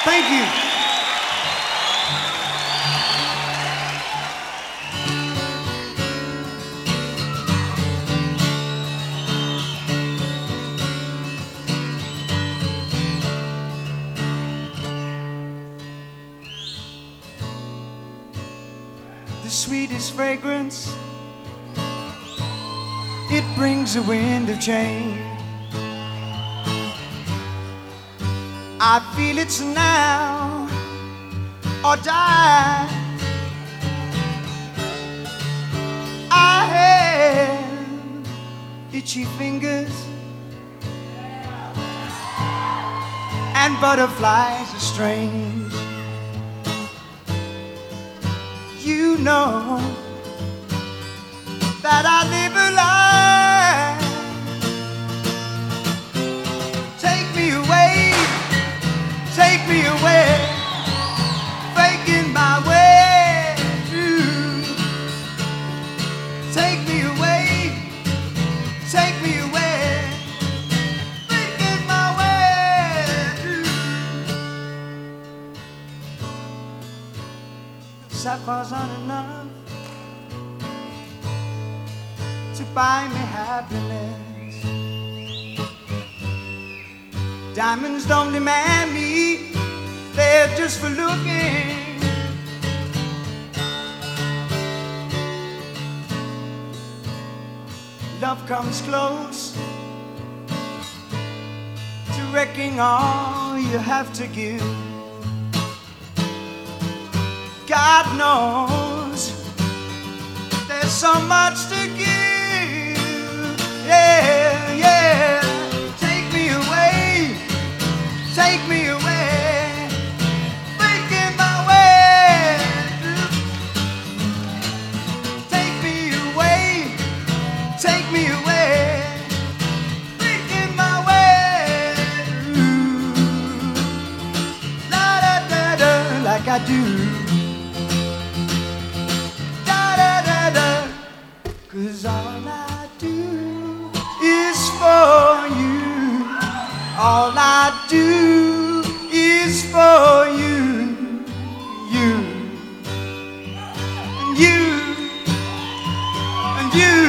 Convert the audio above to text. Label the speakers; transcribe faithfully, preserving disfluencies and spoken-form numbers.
Speaker 1: Thank you. The sweetest fragrance, it brings a wind of change. I feel it's now or die. I have itchy fingers and butterflies are strange. You know that I live a lie. Take me away, take me away, faking my way through. Take me away, take me away, faking my way through. Sapphires aren't enough to buy me happiness. Diamonds don't demand me, they're just for looking. Love comes close to wrecking all you have to give. God knows there's so much to give. Yeah, yeah. Take me away, take me away, breaking my way through. Take me away, take me away, breaking my way through. La da da da, like I do. Da da da da, 'cause all I do is for you. All I do is for you, you, and you, and you.